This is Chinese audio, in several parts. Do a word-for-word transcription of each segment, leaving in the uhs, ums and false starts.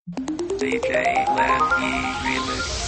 D J Lamb E Remix.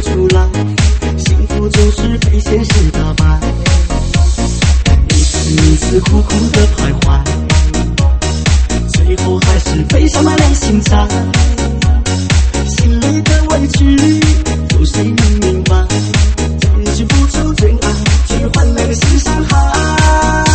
出来，幸福总是被现实打败，一次一次苦苦的徘徊，最后还是背上那两心债，心里的委屈有谁能明白？真心付出真爱，去换来的是伤害。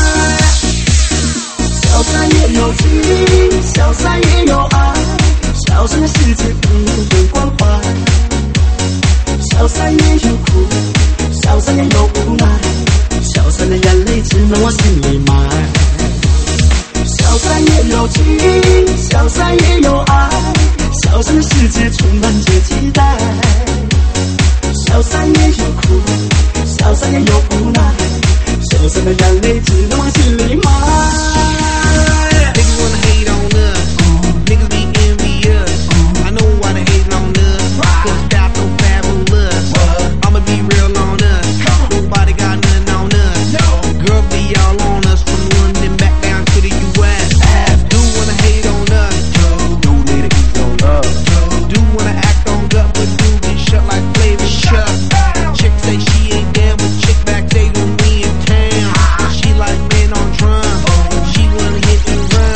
小三也有情，小三也有爱，小三的世界没有人关怀，小三也有苦，小三也有无奈，小三的眼泪只能往心里埋。小三也有情，小三也有爱，小三的世界充满着期待，小三也有苦，小三也有无奈，小三的眼泪只能往心里埋。 Niggas wanna hate on us, niggas be envious. I know why they hating on us, cause style so fabulous. I'ma be real on us, nobody got nothing on us. Girls be all on us from London back down to the U S. Do wanna hate on us, do need to ease on up. Do wanna act on gut, but do get shut like Flavor Chuck. Chick say she ain't down, but chick backstage when we in town. She like men on drum, she wanna hit and run.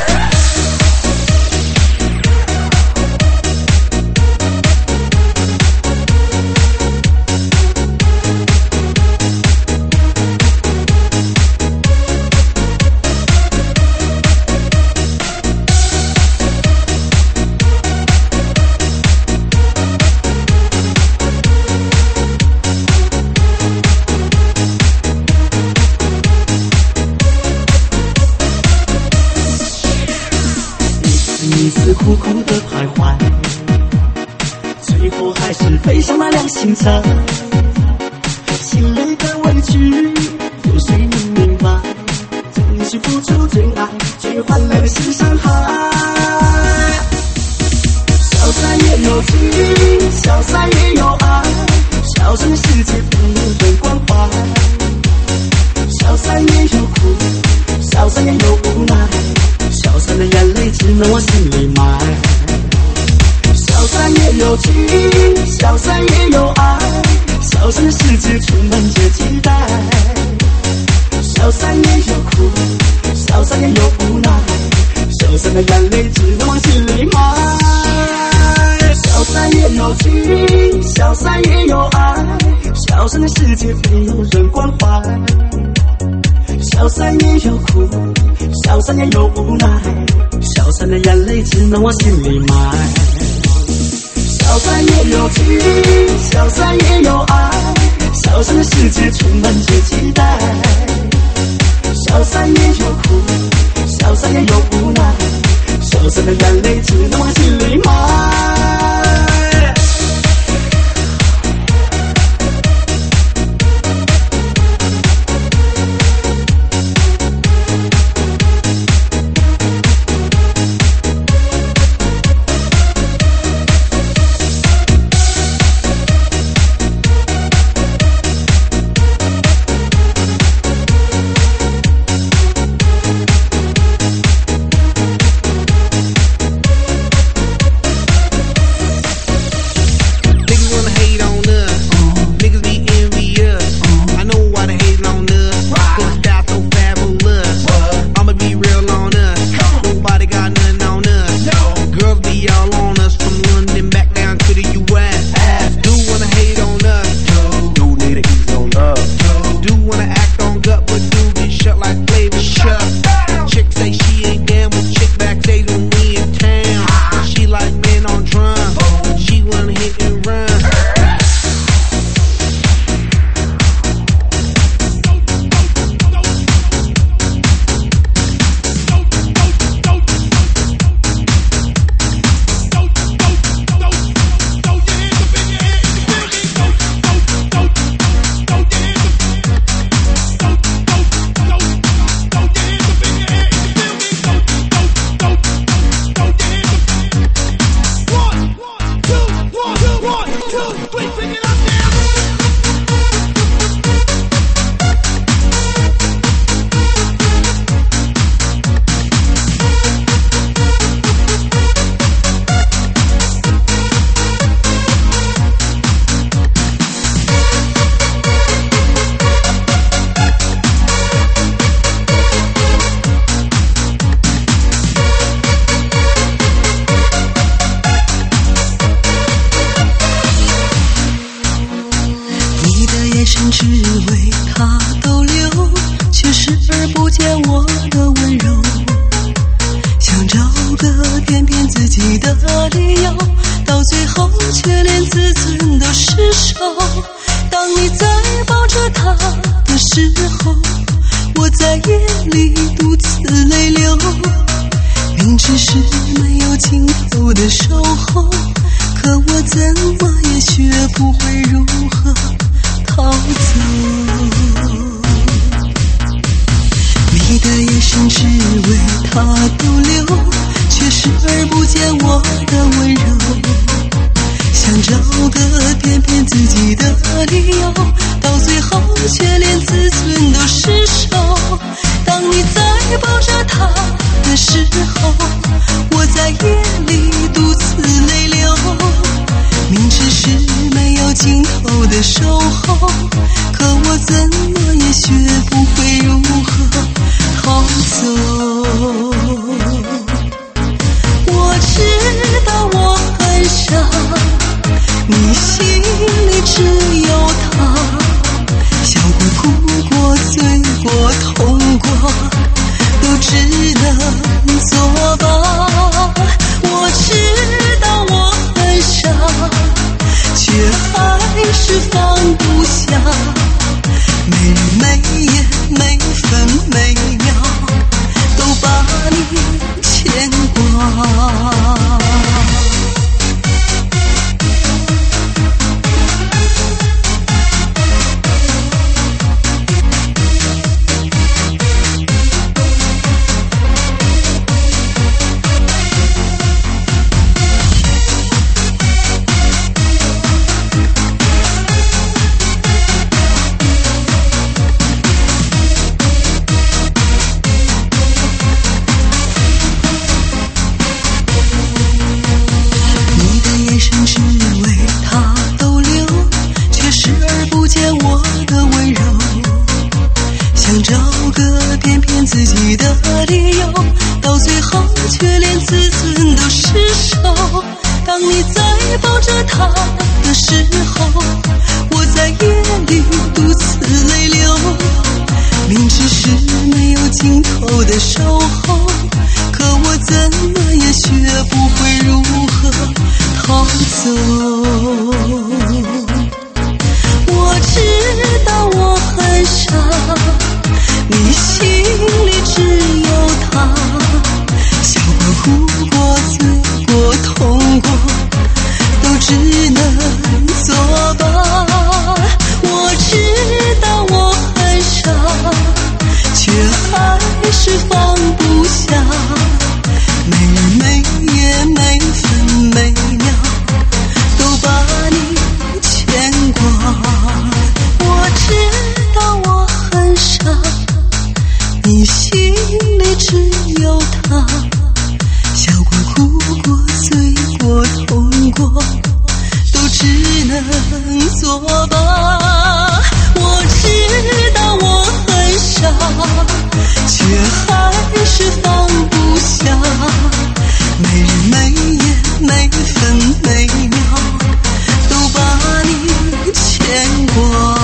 一次苦苦的徘徊，最后还是背上那两心债，心里的委屈有谁能明白？真心付出真爱，却换来的是伤害。小三也有情，小三也有爱，小三的世界没有人关怀，小三也有苦，小三也有无奈，小三的眼泪只能往心里埋。小三也有情，小三也有爱，小三的世界充满着期待，小三也有苦，小三也有无奈，小三的眼泪只能往心里埋。小三也有情，小三也有爱，小三的世界没有人关怀，小三也有苦，小三也有无奈，小三的眼泪只能往心里埋。小三也有情，小三也有爱，小三的世界充满着期待，小三也有苦，小三也有无奈，小三的眼泪只能往心里埋。 生只为他逗留，却视而不见我的温柔，想找个垫遍自己的理由，到最后却连自尊都失守。当你在抱着他的时候，我在夜里独自泪流，明知是没有尽头的守候，可我怎么也学不会如何逃走。你的眼神只为他逗留，却视而不见我的温柔，想找个垫遍自己的理由，到最后却连自尊都失守。当你在抱着他的时候，我在夜里独自泪流，明知是没有尽头的守候，可我怎么也学不会如何逃走。我知道我很傻，你心里只有他，笑过哭过醉过痛过都只能作罢。我知道我很傻，却还是放不下，每日每夜每分每秒都把你牵挂。自己的理由，到最后却连自尊都失守。当你在抱着他的时候，我在夜里独自泪流，明知是没有尽头的守候，可我怎么也学不会如何逃走。我知道我很傻，你心里只有他，笑过哭过醉过痛过都只能作罢。我知道我很傻，却还是放不下，每日每夜每分每秒都把你牵挂。我知道我很傻，你心里只有他，笑过哭过醉过痛过都只能作罢。我知道我很傻，却还是放不下，每日每夜每分每秒都把你牵挂。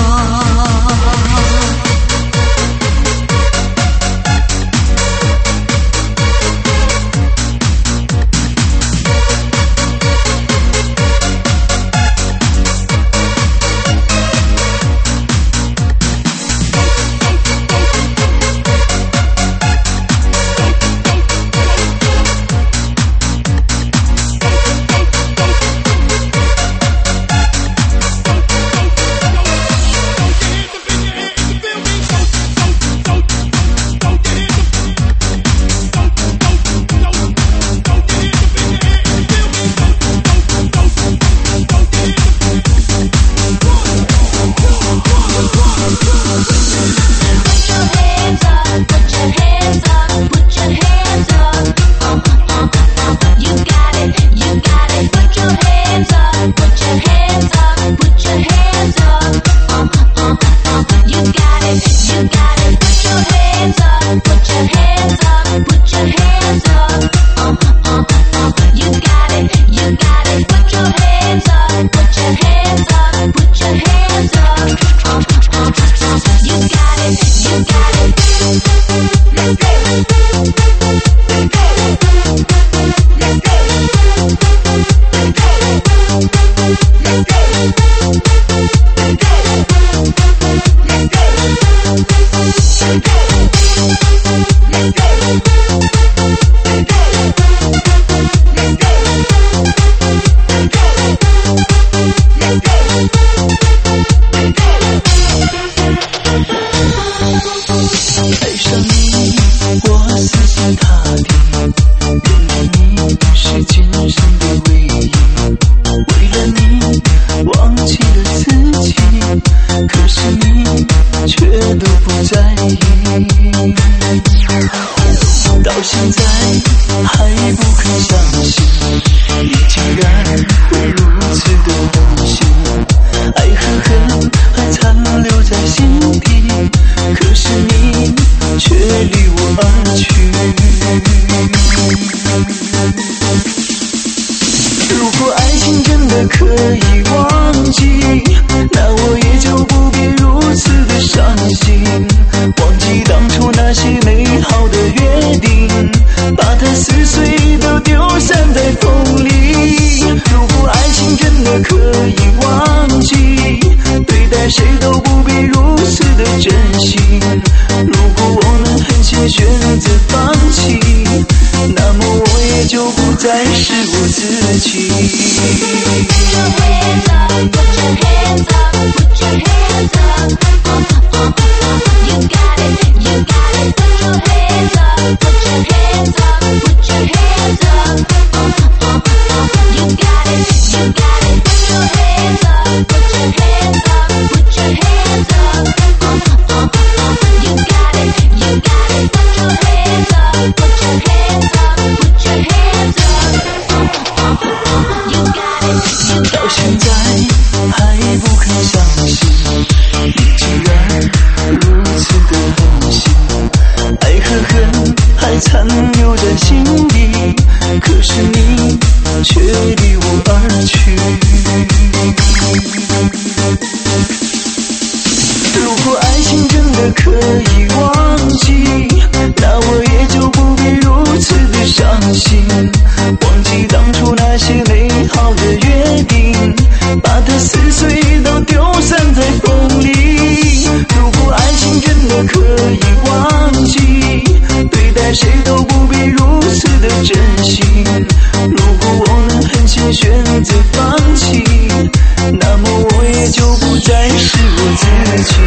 谁都不必如此的真心。如果我们狠心选择放弃，那么我也就不再是我自己。到现在还不肯相信，你竟然如此的狠心，爱和恨还残留在心底，可是你却离我而去。如果爱情真的可以忘记，那我也就不必如此的伤心，忘记当初那些美好的约定，把它撕碎都丢散在风里。如果爱情真的可以忘记，对待谁都不必如此的真心。如果我们狠心选择放弃，那么我也就不再是我自己。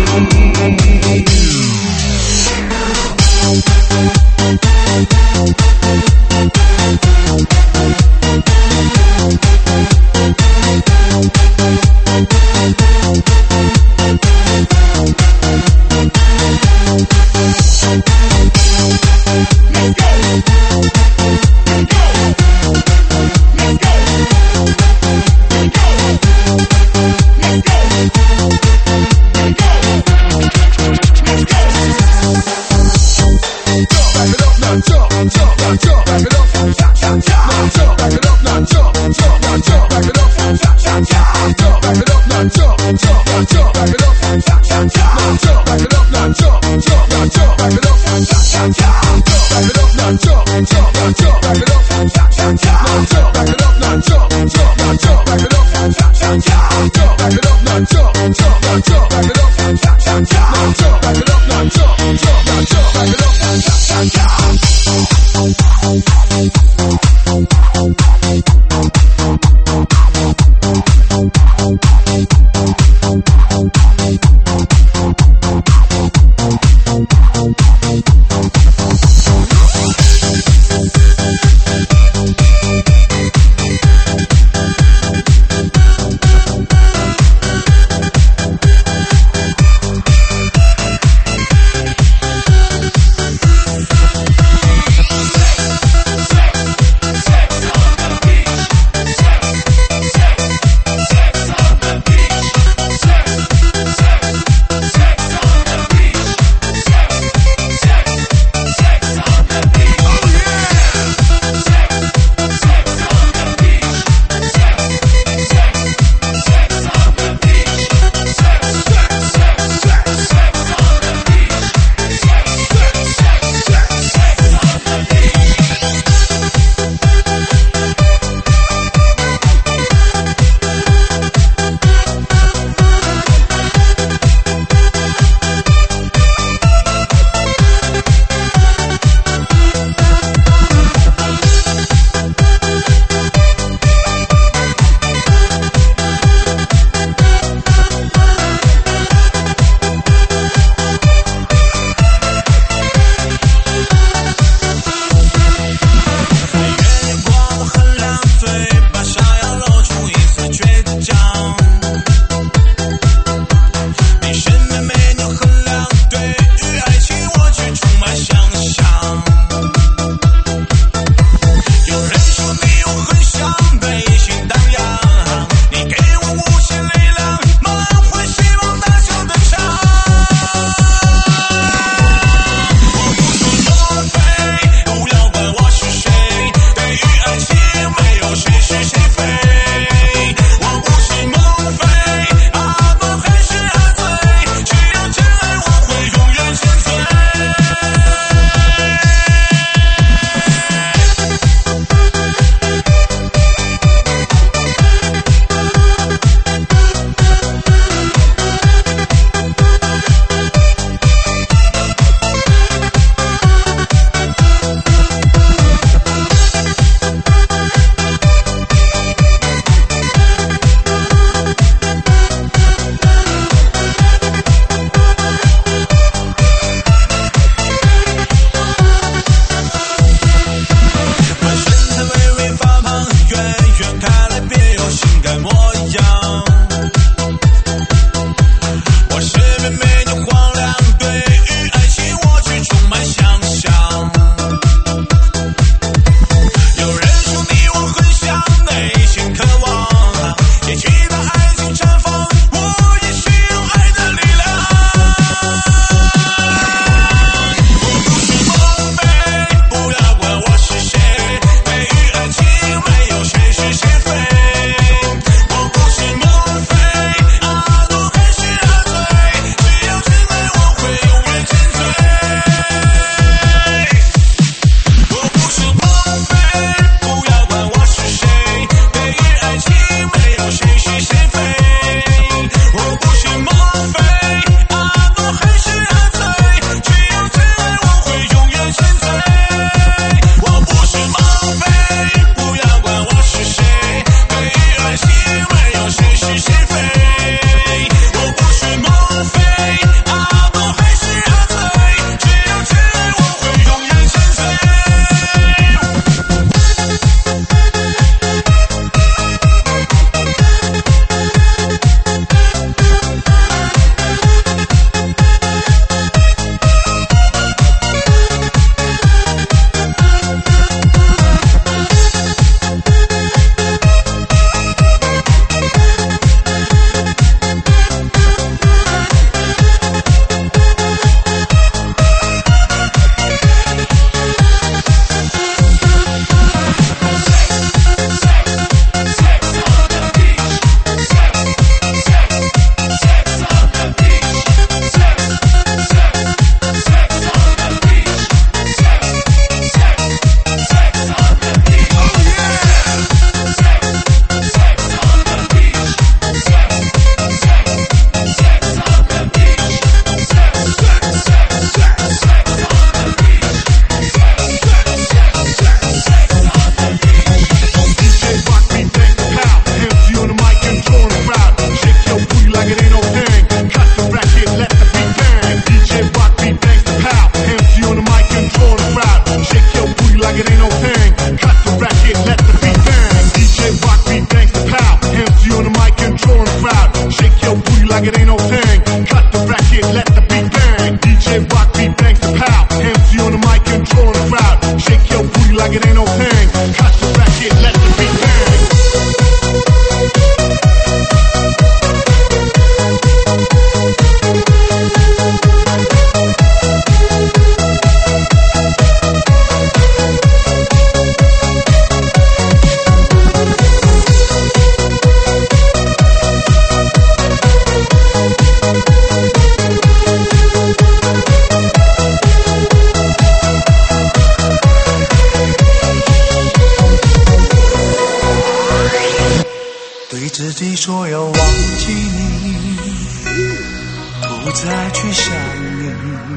不再去想你，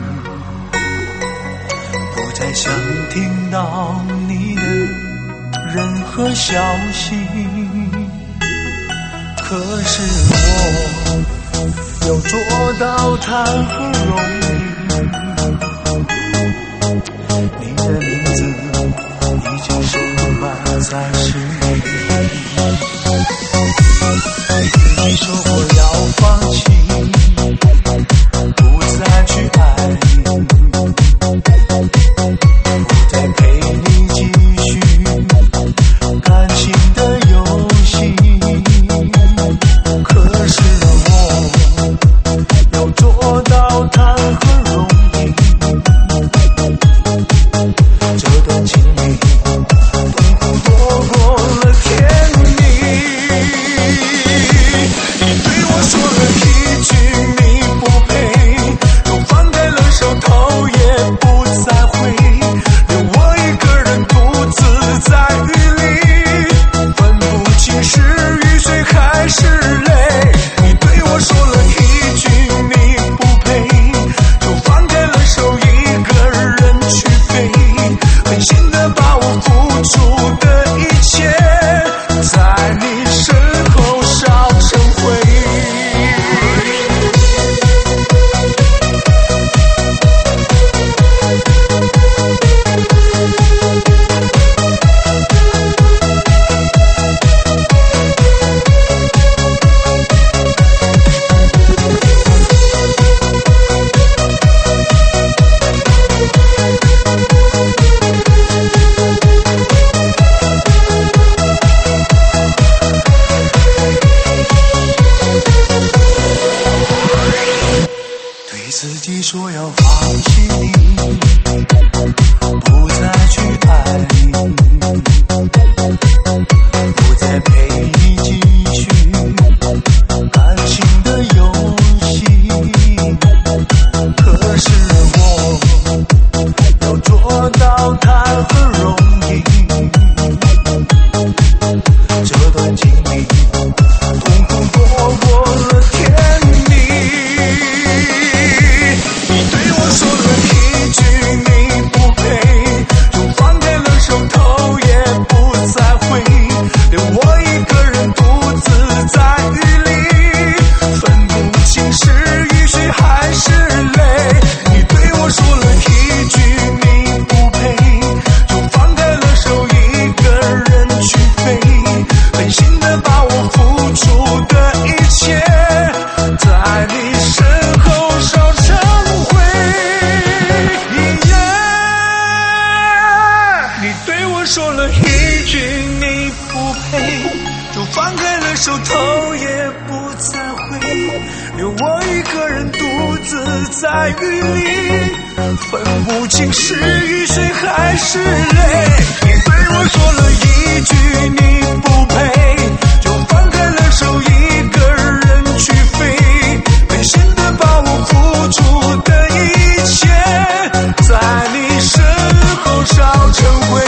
不再想听到你的任何消息。可是我要做到谈何容易，你的名字已经深埋在心里。你自己说过要放弃，不再去爱你，不再陪你继续感情的游戏。可是我要做到谈何容易，这段情谊痛苦多过了甜蜜。你对我说了一句你不配，都放开了手头也不再回，留我一个人独自在雨里，分不清是雨水还是泪。你对我说了一句你不配，就放开了手一个人去飞，狠心的把我付出的一切在你身后烧成灰。对自己说要放弃你，不再去爱你，不再陪你继续感情的游戏。可是我要做到谈何容易，这段经历痛苦多过了甜蜜。你对我说了一句你不配，就放开了手头也不再回，留我一个人独自在雨里，分不清是雨水还是泪。你对我说了一句你不配，就放开了手一个人去飞，狠心的把我付出的一切在你身后烧成灰。你对我说了一句你不配，就放开了手头也不再回，留我一个人独自在雨里，分不清是雨水还是泪。你对我说了一句你不配，就放开了手一个人去飞，狠心的把我付出的一切在你身后烧成灰。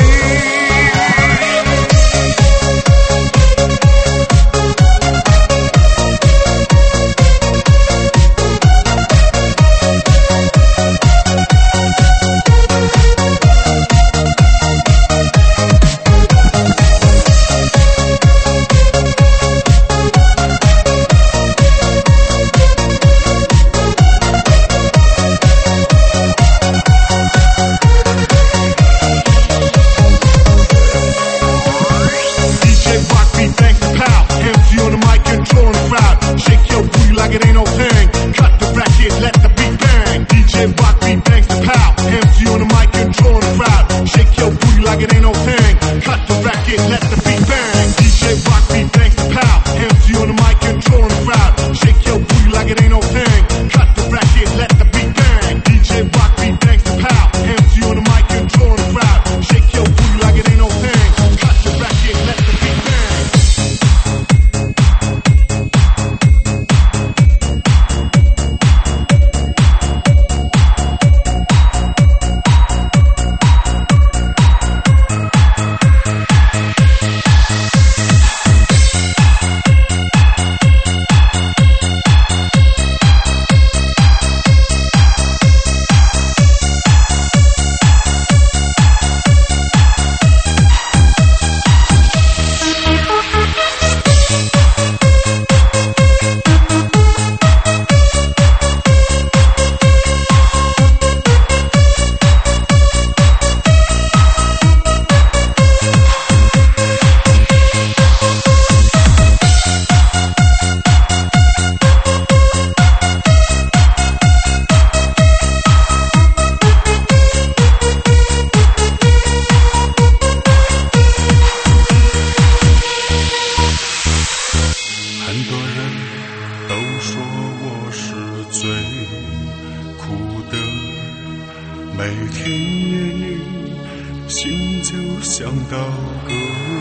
最苦的每天，心就像刀割。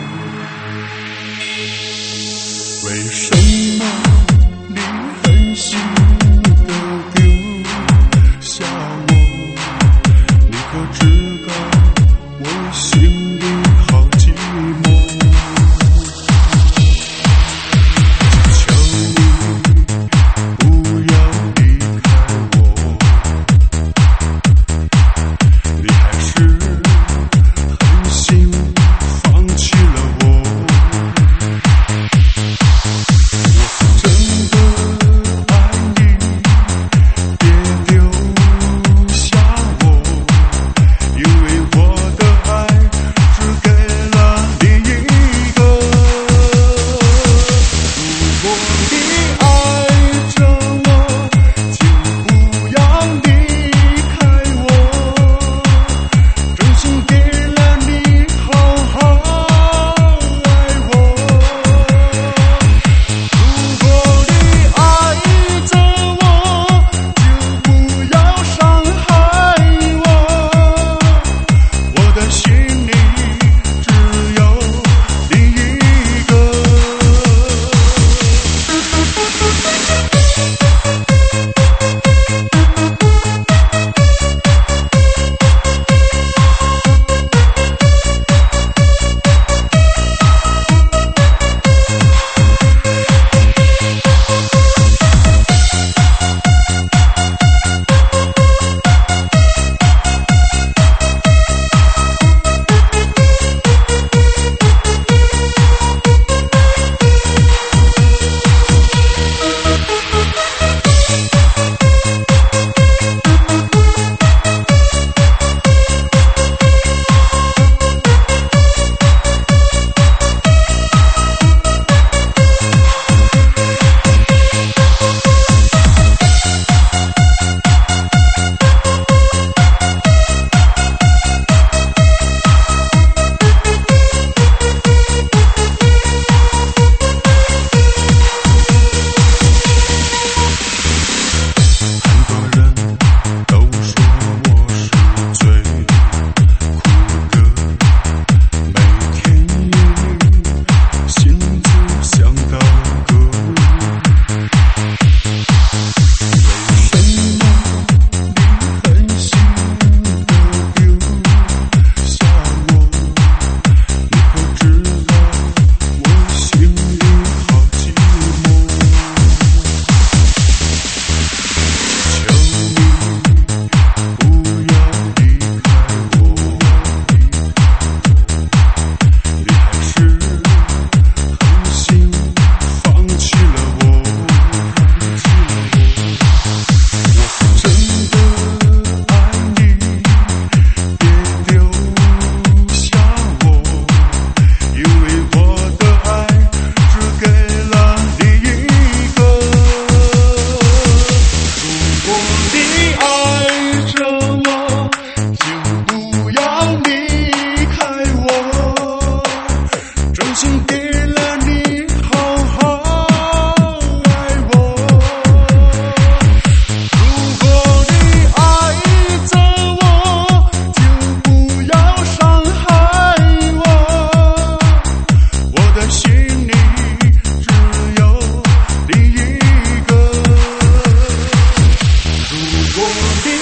为什么你狠心地丢下我？你可知道我心里好寂寞？求你不要离开我，你还是狠心放弃了我。 我的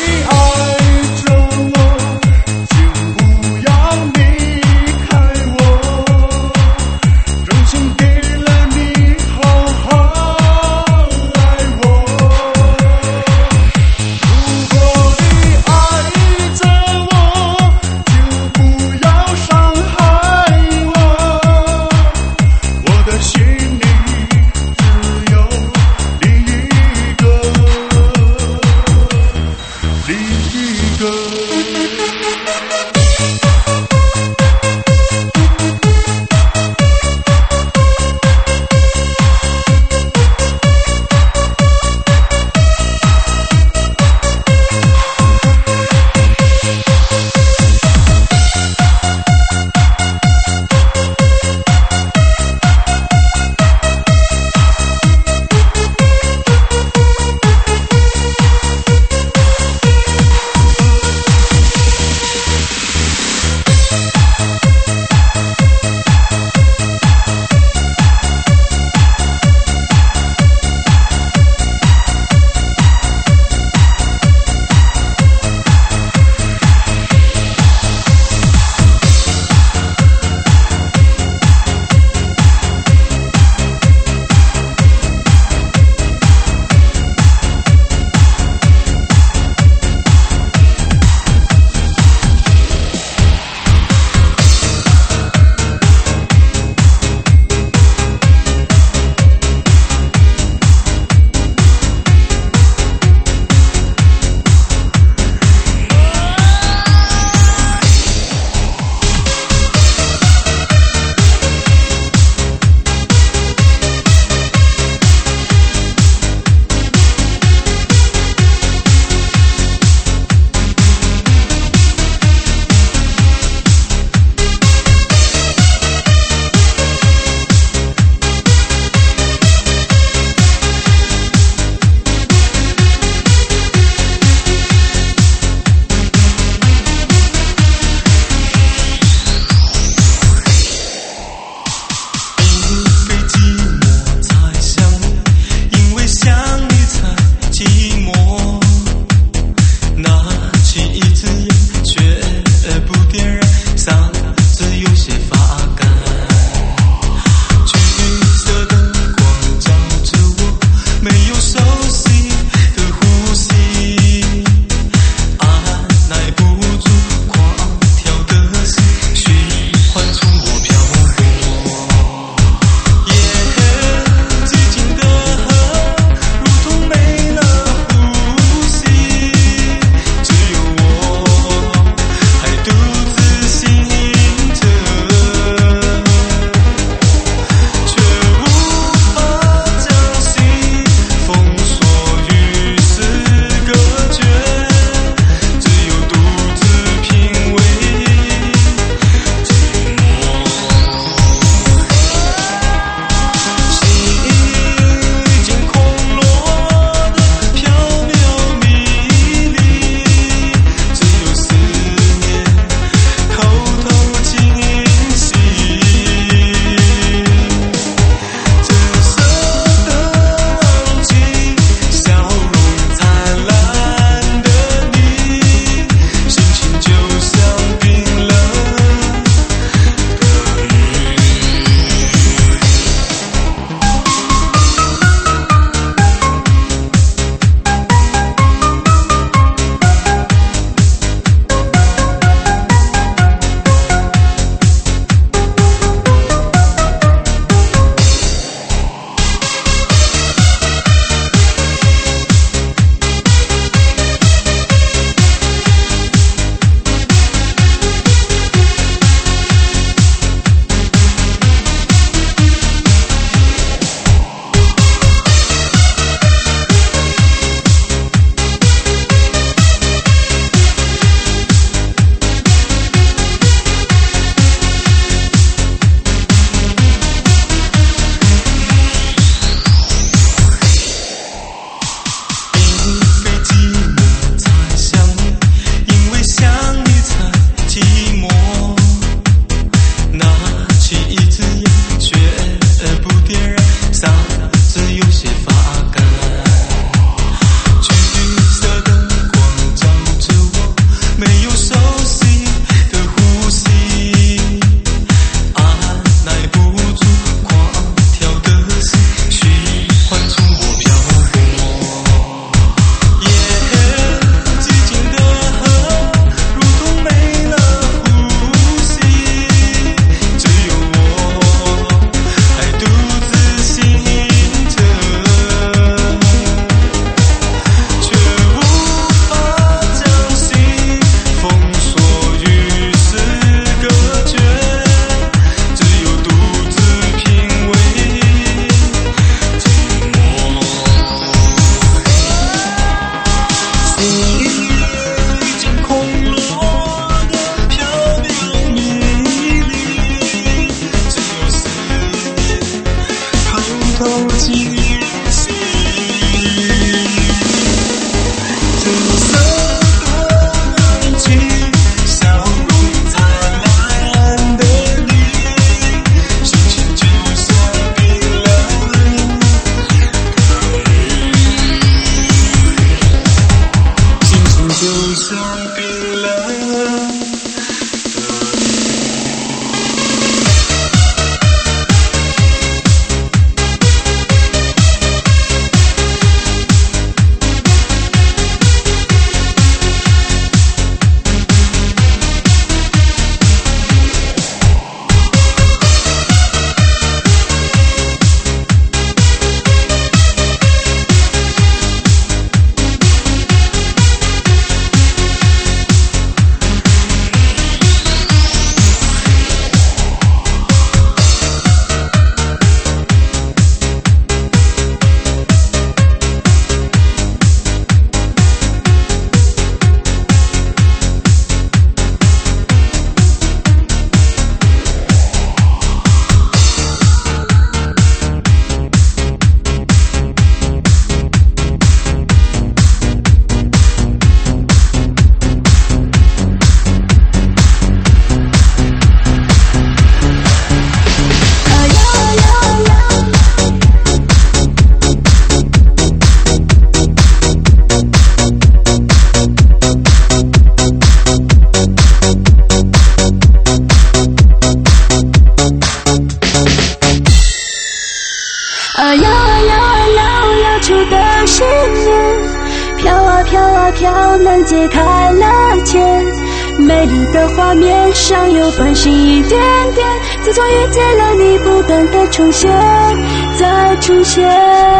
飘，能解开了结。美丽的画面上有繁星一点点，自从遇见了你，不断的重现，再重现。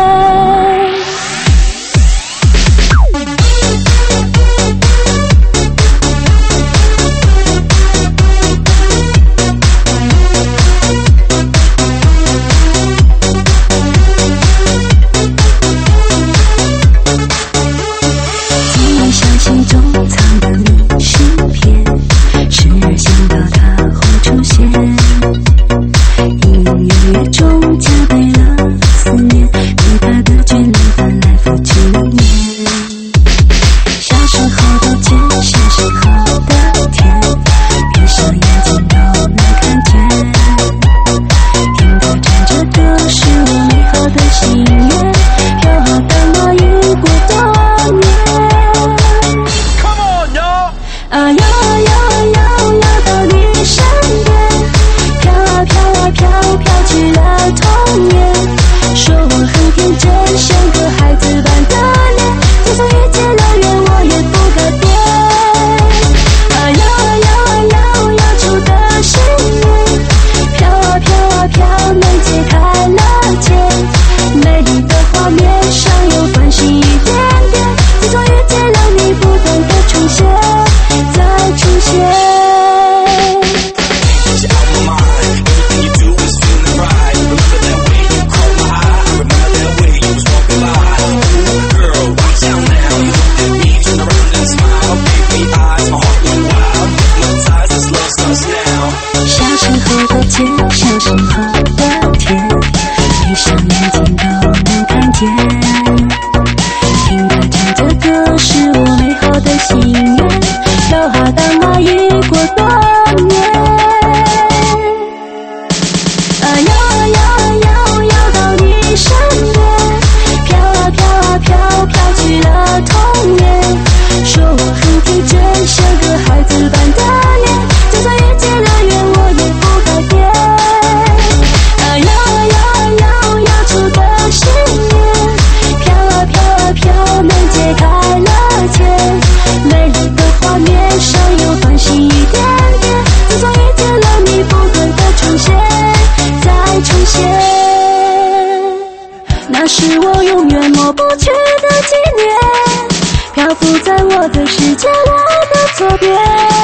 那是我永远抹不去的纪念，漂浮在我的世界，我的左边。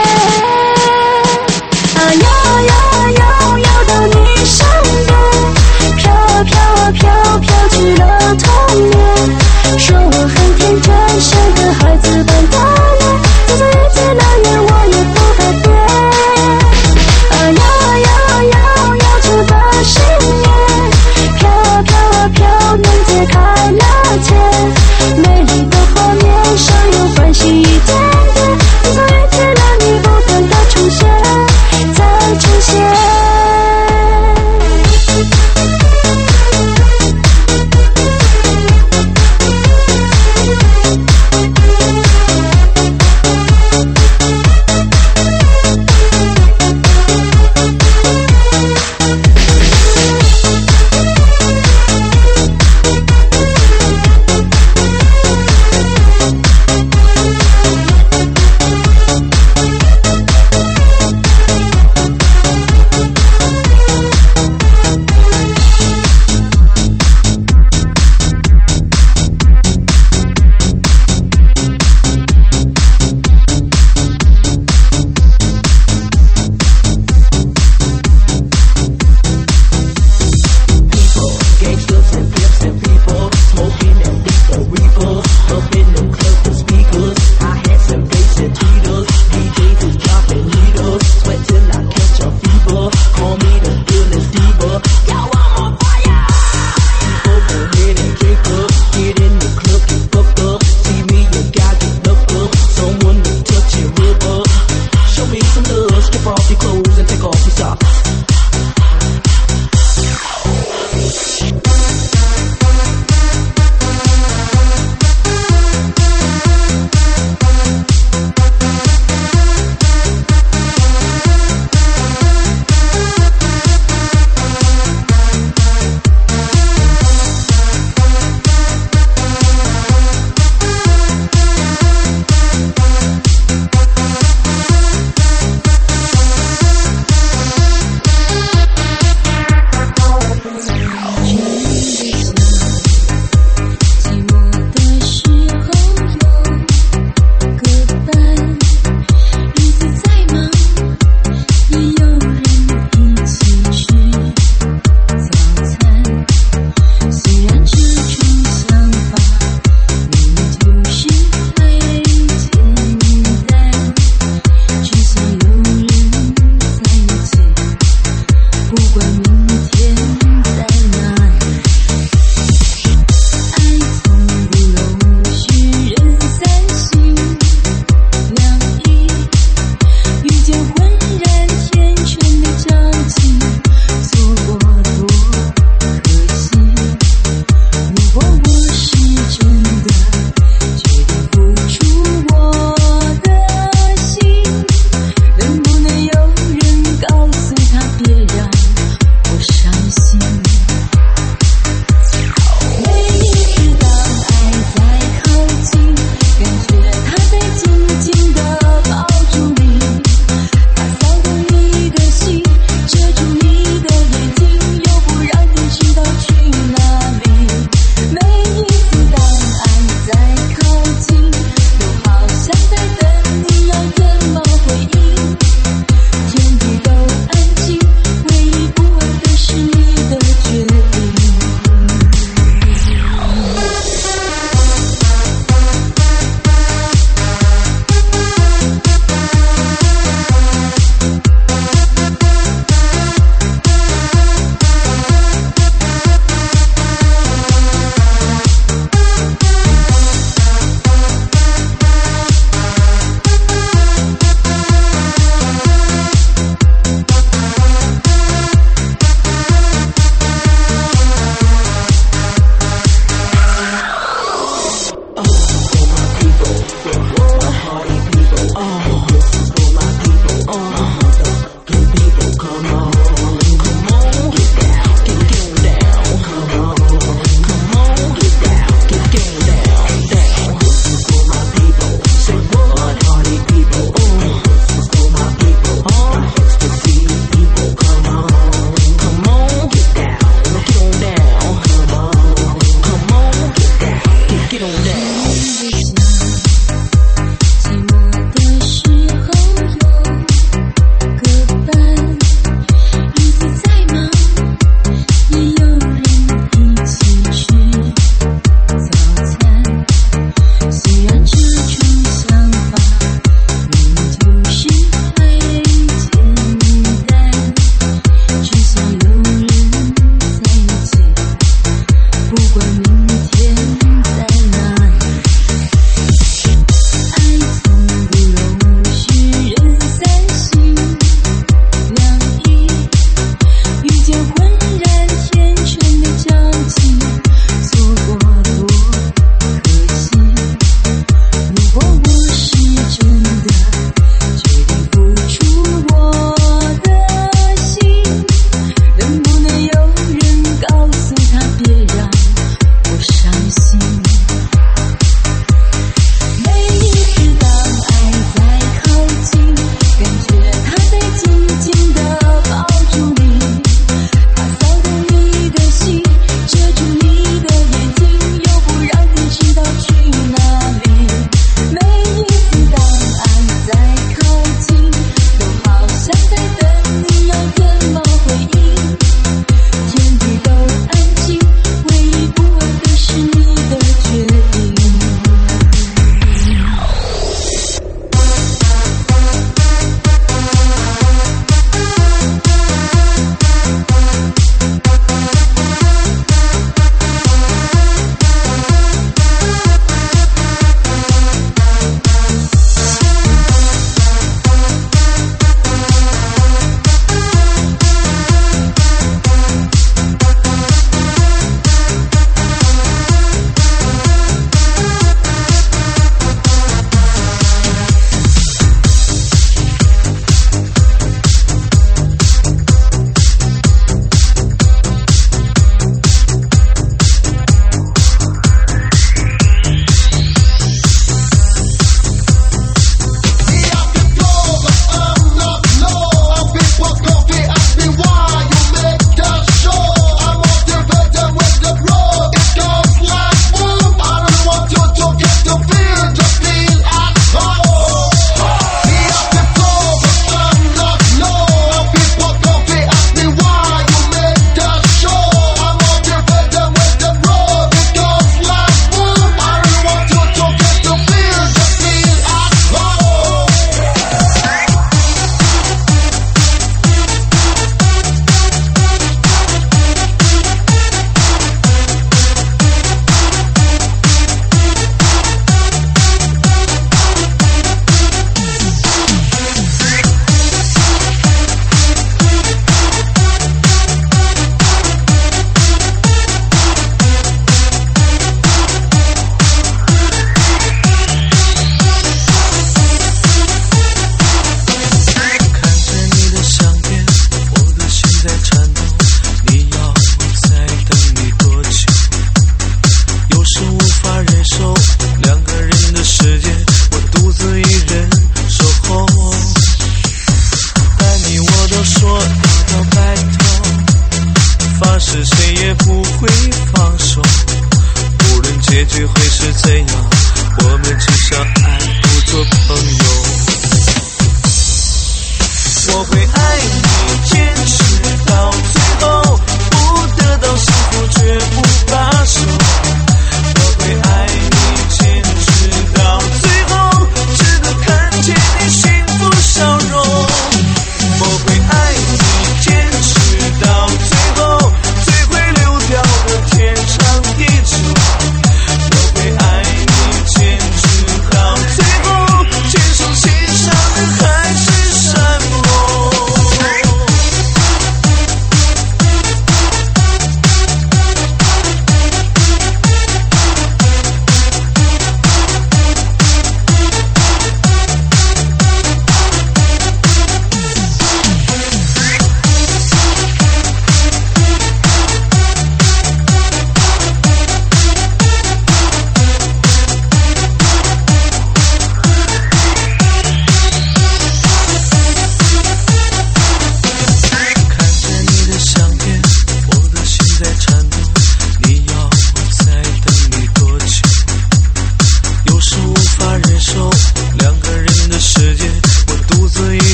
啊摇摇摇摇到你身边，飘啊飘啊飘，飘去了童年。说我很天真，像个孩子般的脸，就算遇见了缘，我也不改变。啊摇摇摇摇出的信念，飘啊飘啊飘，能解开了结。美丽的画面上有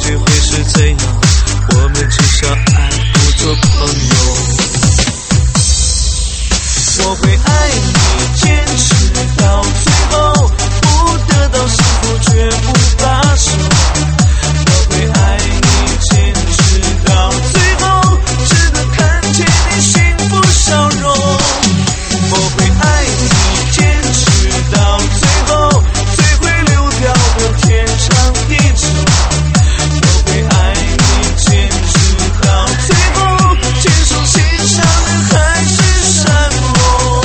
界会是怎样？我们至少爱不做朋友。我会爱你，坚持到最后，不得到幸福绝不罢手。我会爱你，坚持到最后，只能看见你幸福笑容。我会爱你，坚持到最后，最会流掉的天长地久。我会爱你，坚持到最后，牵手心上的海誓山盟。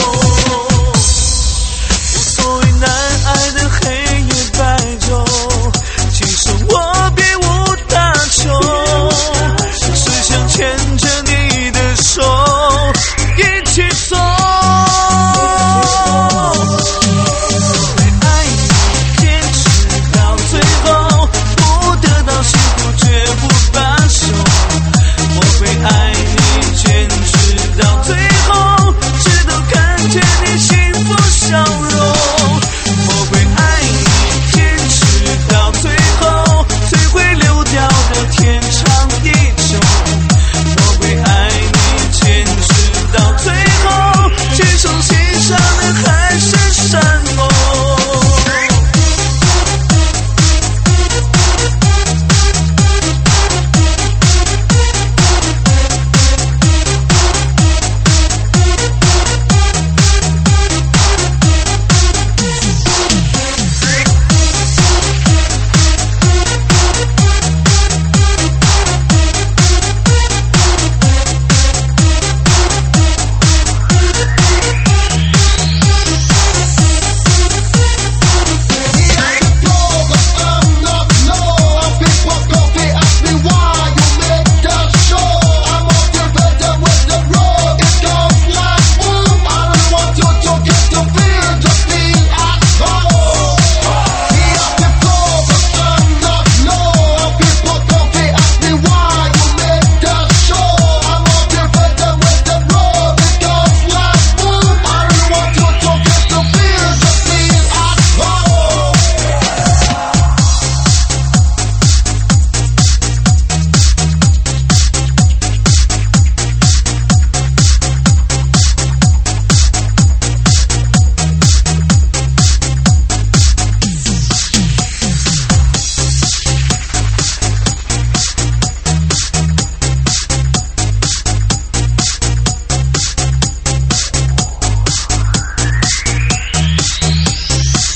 无所谓难挨的黑夜白昼，今生我别无他求，只想牵着你的手一起走。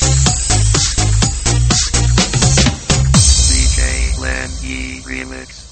Remix.